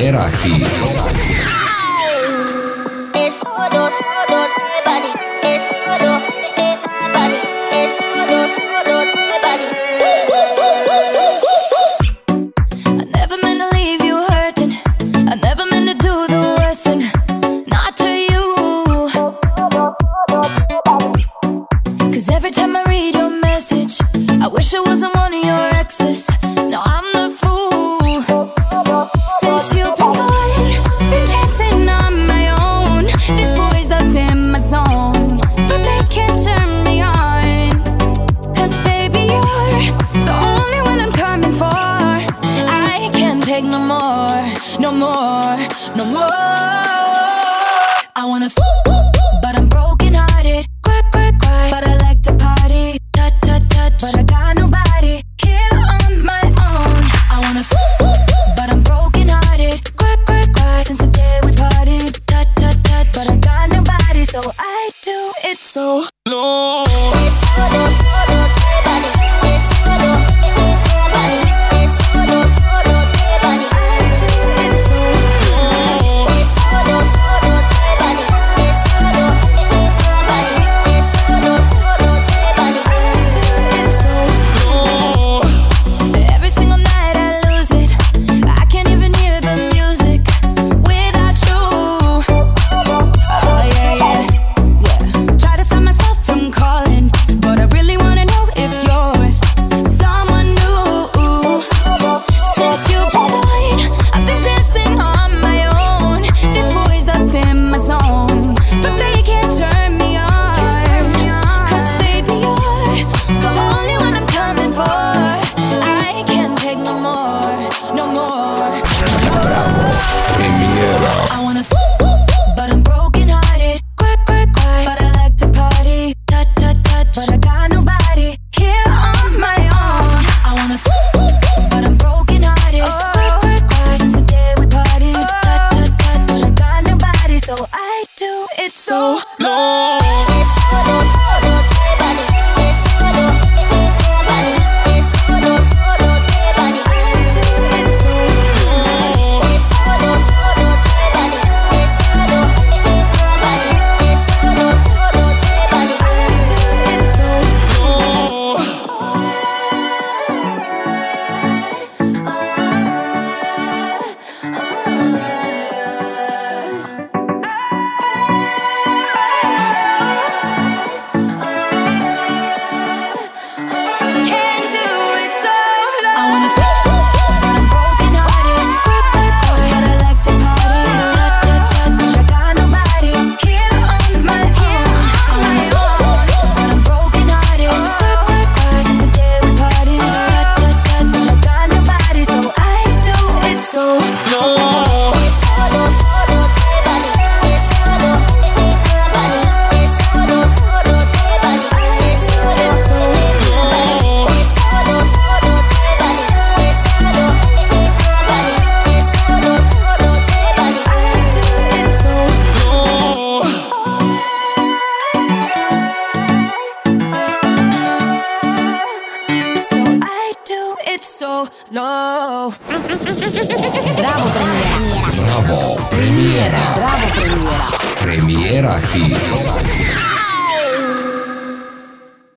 Premiera Hit. Es oro, solo te vale. Es oro, vale. Es oro, solo te vale. I never meant to leave you hurting. I never meant to do the worst thing. Not to you. 'Cause every time I read your message, I wish it wasn't one of your exes. No, I'm the fool. Since you've been gone, been dancing on my own. This boy's up in my zone, but they can't turn me on. 'Cause baby, you're the only one I'm coming for. I can't take no more, no more, no more. I wanna but I'm broken hearted. Cry, cry, cry, but I like to party. Touch, touch, touch, but I got nobody here on my own. I wanna but I'm broken hearted. Cry, cry, cry, since the day we parted. Touch, touch, touch, but I got nobody, so I do it so low. Es oro, solo te vale. Es oro, vale. Es oro, solo te vale. I do it so low. Es oro, solo te vale. Es oro, vale. Es oro, solo te vale. I do it so low. Every single night I lose it. I can't even hear the music without you. Oh yeah, yeah, yeah. Try to stop myself from calling, but I really wanna know if you're with someone new. Since you've been gone, I've been dancing on my own. This boy's up in my zone, but they can't turn me on. 'Cause baby, you're the only one I'm coming for. I can't take no more, no more, no more. Premiera. I wanna but I'm broken hearted. Cry, cry, cry, but I like to party. Touch, touch, touch, but I got nobody here on my own. I wanna but I'm broken hearted. Cry, cry, cry, since the day we parted. Touch, touch, touch, but I got nobody, so I do it so low. Es oro, solo te vale. Es oro, vale. Es oro, solo te vale. I do it so low. Es oro, solo te vale. Es oro, vale. Es oro, solo te vale. I do it so low. Can't do it so low. I wanna but I'm broken hearted. Cry, cry, cry, but I like to party. Touch, touch, touch, but I got nobody here on my own. I wanna but I'm broken hearted. Cry, cry, cry, since the day we parted. Touch, touch, touch, but I got nobody, so I do it so low. Es oro, solo te vale. Es oro, vale. Es oro, solo te vale. Es oro, vale. Es oro, solo te vale. Es oro, vale. Es oro, solo te vale. I do it so low. So I do it so low. Bravo Premiera. Bravo Premiera. Bravo Premiera. Premiera Hit.